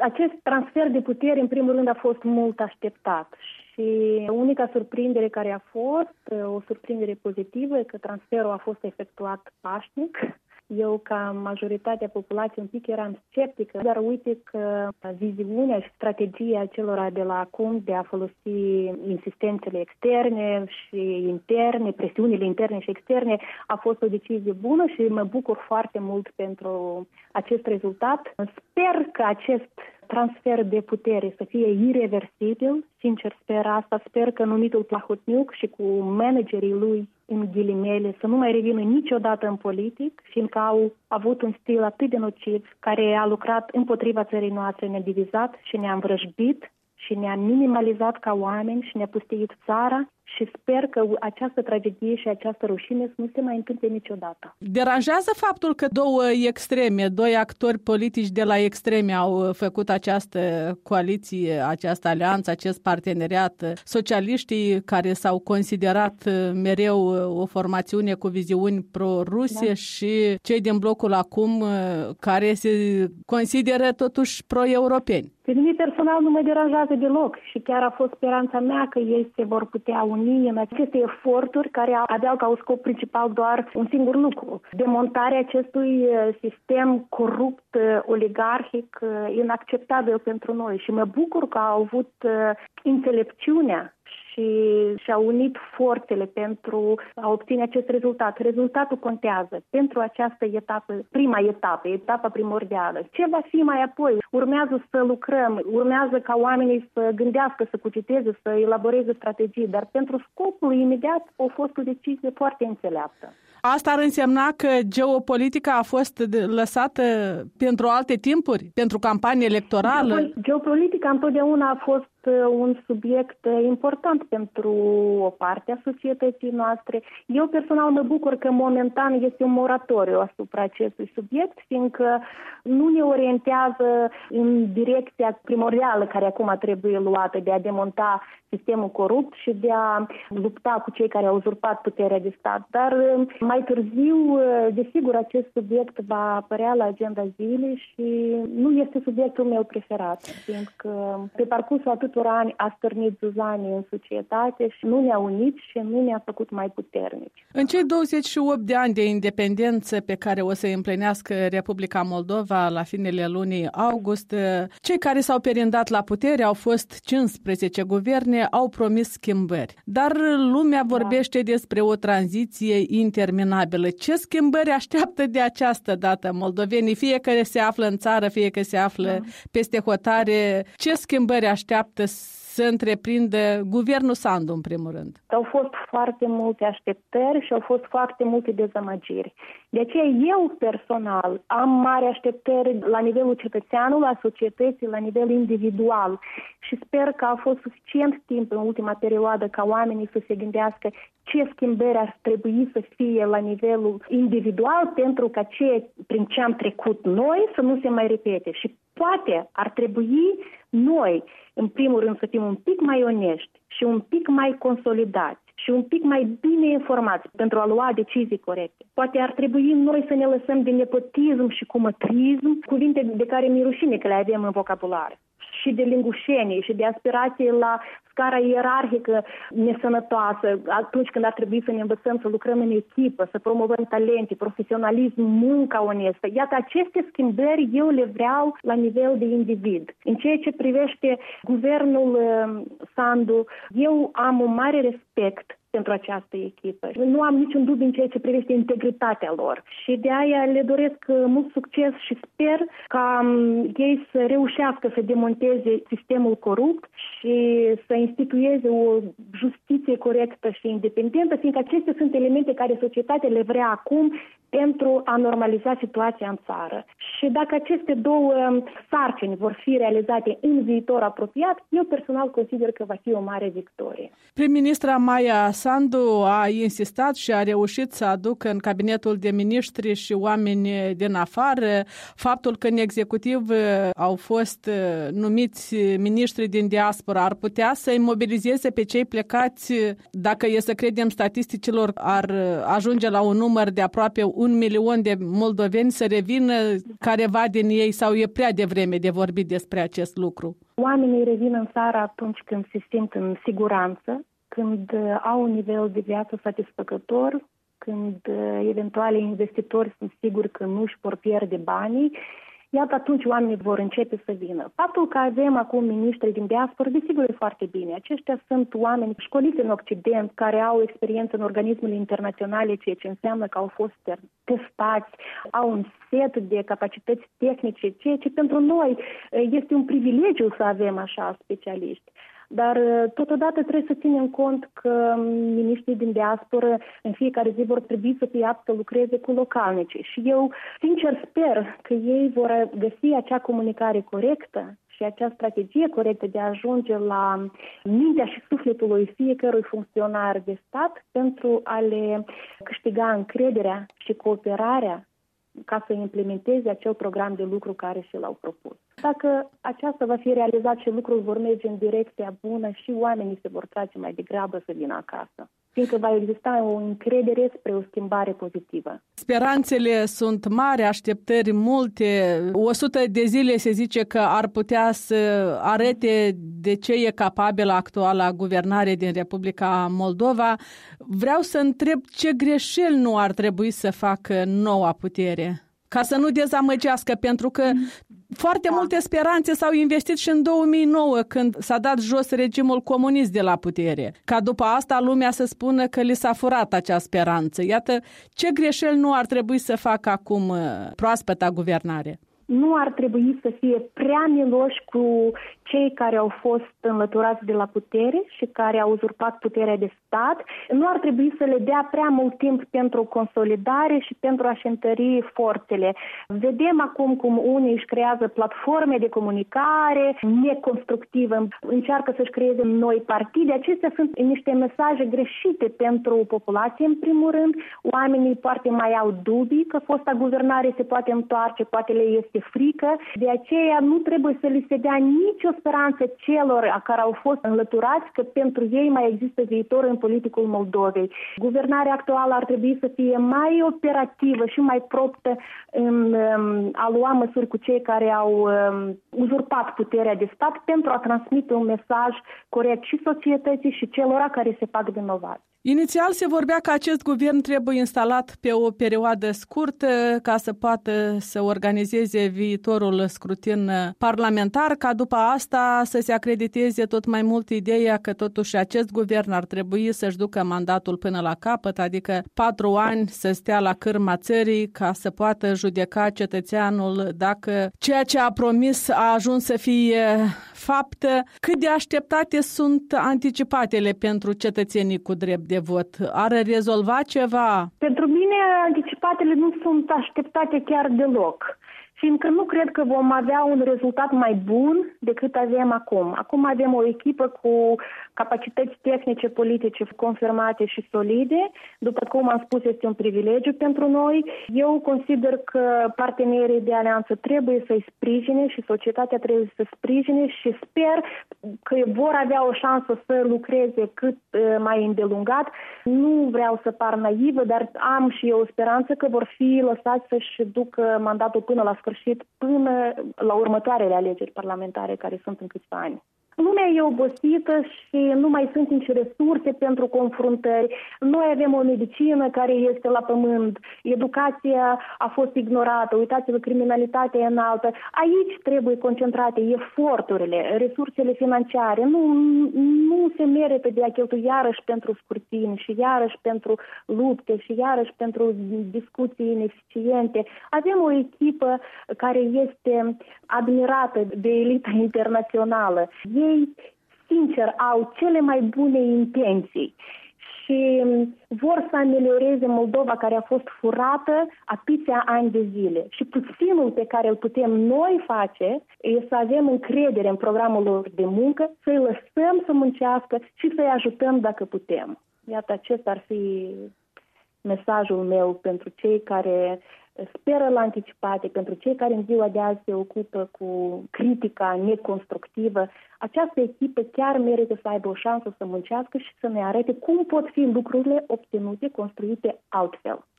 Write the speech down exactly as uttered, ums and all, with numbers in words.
Acest transfer de putere, în primul rând, a fost mult așteptat. Și unica surprindere care a fost, o surprindere pozitivă, e că transferul a fost efectuat pașnic. Eu, ca majoritatea populației, un pic eram sceptică, dar uite că viziunea și strategia celor de la acum de a folosi insistențele externe și interne, presiunile interne și externe, a fost o decizie bună și mă bucur foarte mult pentru acest rezultat. Sper că acest transfer de putere să fie ireversibil, sincer sper asta, sper că numitul Plahotniuc și cu managerii lui, în ghilimele, să nu mai revină niciodată în politic, fiindcă au avut un stil atât de nociv, care a lucrat împotriva țării noastre, ne-a divizat și ne-a învrăjbit și ne-a minimalizat ca oameni și ne-a pustiit țara. Și sper că această tragedie și această rușine să nu se mai întâmple niciodată. Deranjează faptul că două extreme, doi actori politici de la extreme au făcut această coaliție, această alianță, acest parteneriat? Socialiștii, care s-au considerat mereu o formațiune cu viziuni pro-Rusie, da, și cei din blocul acum, care se consideră totuși pro-europeni. Pe mine personal nu mă deranjează deloc și chiar a fost speranța mea că ei se vor putea uni în aceste eforturi care aveau ca scop principal doar un singur lucru: demontarea acestui sistem corupt, oligarhic, inacceptabil pentru noi. Și mă bucur că au avut înțelepciunea și și-au unit forțele pentru a obține acest rezultat. Rezultatul contează pentru această etapă, prima etapă, etapa primordială. Ce va fi mai apoi? Urmează să lucrăm, urmează ca oamenii să gândească, să cuciteze, să elaboreze strategii, dar pentru scopul imediat a fost o decizie foarte înțeleaptă. Asta ar însemna că geopolitica a fost lăsată pentru alte timpuri, pentru campanie electorală? Geopolitica întotdeauna a fost un subiect important pentru o parte a societății noastre. Eu personal mă bucur că momentan este un moratoriu asupra acestui subiect, fiindcă nu ne orientează în direcția primordială care acum trebuie luată, de a demonta sistemul corupt și de a lupta cu cei care au uzurpat puterea de stat. Dar mai târziu, desigur, acest subiect va apărea la agenda zilei și nu este subiectul meu preferat, fiindcă pe parcursul atâtor ani a stârnit zuzanie în societate și nu ne-a unit și nu ne-a făcut mai puternici. În cei douăzeci și opt de ani de independență pe care o să îi împlinească Republica Moldova la finele lunii august, cei care s-au perindat la putere au fost cincisprezece guverne, au promis schimbări. Dar lumea vorbește da. despre o tranziție interminabilă. Ce schimbări așteaptă de această dată moldovenii, fie că se află în țară, fie că se află da. peste hotare? Ce schimbări așteaptă să întreprindă guvernul Sandu, în primul rând? Au fost foarte multe așteptări și au fost foarte multe dezamăgiri. De aceea eu personal am mari așteptări la nivelul cetățeanului, la societății, la nivel individual și sper că a fost suficient timp în ultima perioadă ca oamenii să se gândească ce schimbări ar trebui să fie la nivelul individual pentru ca ce prin ce am trecut noi să nu se mai repete. Și poate ar trebui noi, în primul rând, să fim un pic mai onești și un pic mai consolidați și un pic mai bine informați pentru a lua decizii corecte. Poate ar trebui noi să ne lăsăm de nepotism și cumătrism, cuvinte de care mi-e rușine că le avem în vocabular, și de lingușenie și de aspirație la scara ierarhică nesănătoasă, atunci când ar trebui să ne învățăm să lucrăm în echipă, să promovăm talente, profesionalism, munca onestă. Iată, aceste schimbări eu le vreau la nivel de individ. În ceea ce privește guvernul Sandu, eu am un mare respect pentru această echipă. Nu am niciun dubiu în ceea ce privește integritatea lor și de aia le doresc mult succes și sper ca ei să reușească să demonteze sistemul corupt și să instituieze o justiție corectă și independentă, fiindcă acestea sunt elemente care societatea le vrea acum pentru a normaliza situația în țară. Și dacă aceste două sarcini vor fi realizate în viitor apropiat, eu personal consider că va fi o mare victorie. Prim-ministra Maia Sandu a insistat și a reușit să aducă în cabinetul de miniștri și oameni din afară. Faptul că în executiv au fost numiți miniștri din diaspora ar putea să-i mobilizeze pe cei plecați, dacă e să credem statisticilor, ar ajunge la un număr de aproape un milion de moldoveni să revină careva din ei, sau e prea devreme de vorbit despre acest lucru? Oamenii revin în țară atunci când se simt în siguranță, când au un nivel de viață satisfăcător, când eventuale investitori sunt siguri că nu își vor pierde banii. Iată, atunci oamenii vor începe să vină. Faptul că avem acum miniștri din diaspora, desigur, e foarte bine. Aceștia sunt oameni școliți în Occident, care au experiență în organismele internaționale, ceea ce înseamnă că au fost testați, au un set de capacități tehnice, ceea ce pentru noi este un privilegiu să avem așa specialiști. Dar totodată trebuie să ținem cont că miniștrii din diasporă în fiecare zi vor trebui să fie apți să lucreze cu localnici. Și eu, sincer, sper că ei vor găsi acea comunicare corectă și acea strategie corectă de a ajunge la mintea și sufletul lui fiecărui funcționar de stat pentru a le câștiga încrederea și cooperarea ca să implementeze acel program de lucru care și l-au propus. Dacă aceasta va fi realizat și lucrurile vor merge în direcția bună, și oamenii se vor trage mai degrabă să vină acasă, fiindcă va exista o încredere spre o schimbare pozitivă. Speranțele sunt mari, așteptări multe. O sută de zile se zice că ar putea să arate de ce e capabilă actuala guvernare din Republica Moldova. Vreau să întreb ce greșeli nu ar trebui să facă noua putere, ca să nu dezamăgească, pentru că foarte da. multe speranțe s-au investit și în două mii nouă, când s-a dat jos regimul comunist de la putere. Ca după asta lumea să spună că li s-a furat acea speranță. Iată, ce greșeli nu ar trebui să facă acum proaspăta guvernare? Nu ar trebui să fie prea miloși cu cei care au fost înlăturați de la putere și care au uzurpat puterea de stat. Nu ar trebui să le dea prea mult timp pentru consolidare și pentru a-și întări forțele. Vedem acum cum unii își creează platforme de comunicare neconstructivă, încearcă să-și creeze noi partide. Acestea sunt niște mesaje greșite pentru populație, în primul rând. Oamenii poate mai au dubii că fosta guvernare se poate întoarce, poate le este frică. De aceea nu trebuie să li se dea nicio speranță celor a care au fost înlăturați că pentru ei mai există viitor în politicul Moldovei. Guvernarea actuală ar trebui să fie mai operativă și mai promptă în um, a lua măsuri cu cei care au um, uzurpat puterea de stat pentru a transmite un mesaj corect și societății și celor care se fac vinovați. Inițial se vorbea că acest guvern trebuie instalat pe o perioadă scurtă ca să poată să organizeze viitorul scrutin parlamentar, ca după asta să se acrediteze tot mai mult ideea că totuși acest guvern ar trebui să-și ducă mandatul până la capăt, adică patru ani să stea la cârma țării ca să poată judeca cetățeanul dacă ceea ce a promis a ajuns să fie fapt. Cât de așteptate sunt anticipatele pentru cetățenii cu drept de vot? Ar rezolva ceva? Pentru mine, anticipatele nu sunt așteptate chiar deloc. Fiindcă nu cred că vom avea un rezultat mai bun decât avem acum. Acum avem o echipă cu capacități tehnice, politice confirmate și solide. După cum am spus, este un privilegiu pentru noi. Eu consider că partenerii de alianță trebuie să-i sprijine și societatea trebuie să sprijine și sper că vor avea o șansă să lucreze cât mai îndelungat. Nu vreau să par naivă, dar am și eu o speranță că vor fi lăsați să-și ducă mandatul până la sfârșit, până la următoarele alegeri parlamentare care sunt în câțiva ani. Lumea e obosită și nu mai sunt nici resurse pentru confruntări. Noi avem o medicină care este la pământ, educația a fost ignorată, uitați-vă, criminalitatea e înaltă. Aici trebuie concentrate eforturile, resursele financiare. Nu, nu se merită de a cheltui iarăși pentru scrutini și iarăși pentru lupte și iarăși pentru discuții ineficiente. Avem o echipă care este admirată de elita internațională. Ei, sincer, au cele mai bune intenții și vor să amelioreze Moldova, care a fost furată atâția ani de zile. Și puținul pe care îl putem noi face e să avem încredere în programul lor de muncă, să-i lăsăm să muncească și să-i ajutăm dacă putem. Iată, acesta ar fi mesajul meu pentru cei care speră la anticipate, pentru cei care în ziua de azi se ocupă cu critica neconstructivă. Această echipă chiar merită să aibă o șansă să muncească și să ne arate cum pot fi lucrurile obținute, construite altfel.